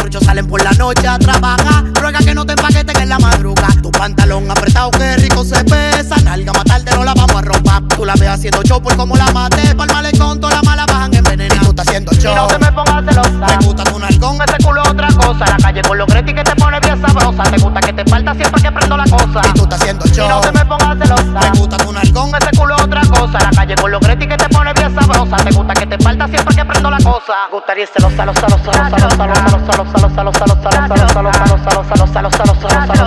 Muchos salen por la noche a trabajar. Ruega que no te empaqueten en la madruga. Tu pantalón apretado, que rico se pesa. Nalga matarte, no la vamos a robar. Tú la ves haciendo show por como la maté. Pa'l malecón, toda la mala bajan envenenada. Tú estás haciendo show. Y no te me pongas celosa. Me gusta tu nalgón, Ese culo es otra cosa. La calle con los Gretti que te pone bien sabrosa. Te gusta que te falta siempre que prendo la cosa. y tú estás haciendo show. Y no te me pongas celosa. Me gusta tu nalgón, Ese culo es otra cosa. La calle con los Gretti que te pone bien sabrosa. Te gusta que te falta siempre que prendo la cosa. Gustaría celosa, los celos, celos, celos, celos, celos, celos, celos, celos, celos, celos, celos, celos, celos, celos, celos, celos,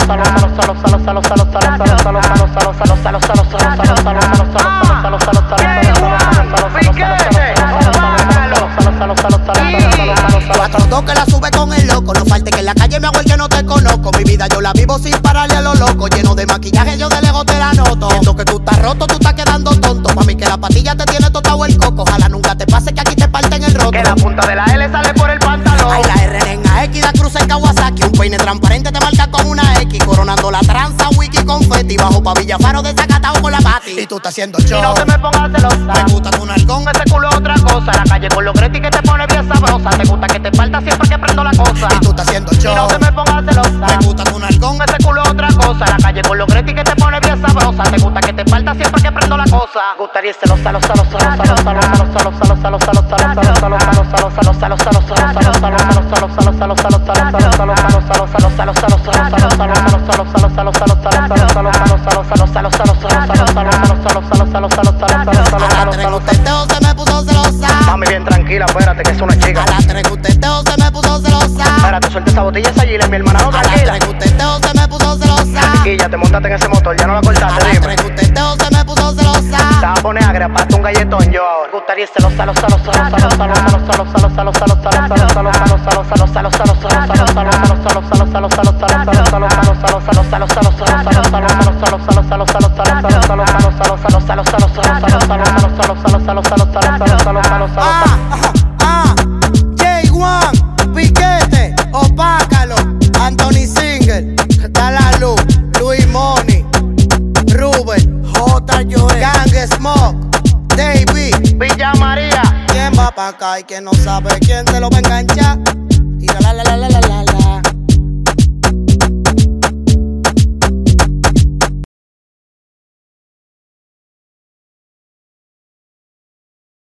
que la sube con el loco. No falte que en la calle me hago el que no te conozco. Mi vida yo la vivo sin pararle a lo loco. Lleno de maquillaje, yo de lejos te la noto. Viendo que tú estás roto, tú estás quedando tonto. Pa' mí que la patilla te tiene tostado el coco. Ojalá nunca te pase que aquí te parten el roto. que la punta de la L sale por el pantalón. Ay, la R en AX da cruce en Kawasaki. Un peine transparente te marca con una X. Coronando la tranza, wiki, confeti. Bajo pa' Villafaro desacatado con la pati. Y tú estás haciendo show. Y no te me pongas celosa. Me gusta tu nalgón, Ese culo es otra cosa. La calle con los Gretti que te pone bien sabrosa. Te gusta que te falta siempre que prendo la cosa. y tú estás haciendo Y show. no te me pongas celosa. Me gusta tu nalgón, Ese culo es otra cosa. La calle con los Gretti que te pone bien sabrosa. Te gusta que te falta siempre que prendo la cosa. Gustaría celosa, los celos, celos, celos, celos, celos, celos, celos, celos, celos, celos, celos, celos, celos, celos, celos, celos, celos, celos, a la 3 usted se me puso celosa. Mami, bien tranquila, espérate que es una chica. A la 3 usted se me puso celosa. Espérate, suelta esa botella esa Gila, mi hermana, no A la tranquila. 3 usted se me puso celosa. Chiquilla, te montaste en ese motor, ya no la A cortaste, la dime. 3 usted se me puso Te celosa. vas a poner agria, pate un galletón yo ahora. Gustaría celosa, los celos, celos, celos, celos, celos, celos, celos, celos, celos, celos, celos, celos, celos, celos, celos, celos, celos, celos, J1, Piquete, Opácalo, Anthony Singer, Dalalu, Luis Money, Ruben, J. Joel, Gang Smoke, David, Villa María. ¿quién va pa' acá y quién no sabe quién se lo va a enganchar? Y la la la la la la la.